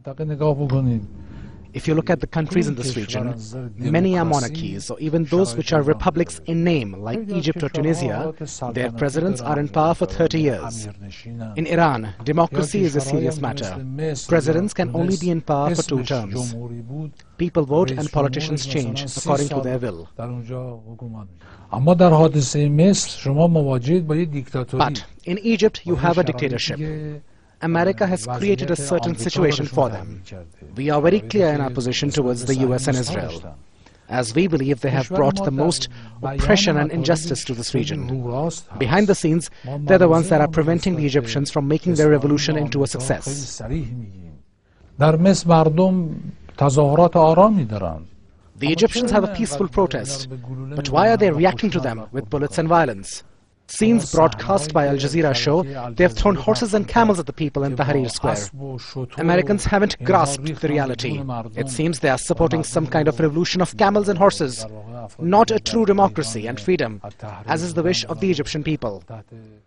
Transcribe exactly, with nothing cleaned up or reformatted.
If you look at the countries in this region, many are monarchies, or even those which are republics in name, like Egypt or Tunisia, their presidents are in power for thirty years. In Iran, democracy is a serious matter. Presidents can only be in power for two terms. People vote and politicians change according to their will. But in Egypt, you have a dictatorship. America has created a certain situation for them. We are very clear in our position towards the U S and Israel, as we believe they have brought the most oppression and injustice to this region. Behind the scenes, they're the ones that are preventing the Egyptians from making their revolution into a success. The Egyptians have a peaceful protest, but why are they reacting to them with bullets and violence? Scenes broadcast by Al Jazeera show they have thrown horses and camels at the people in Tahrir Square. Americans haven't grasped the reality. It seems they are supporting some kind of revolution of camels and horses, not a true democracy and freedom, as is the wish of the Egyptian people.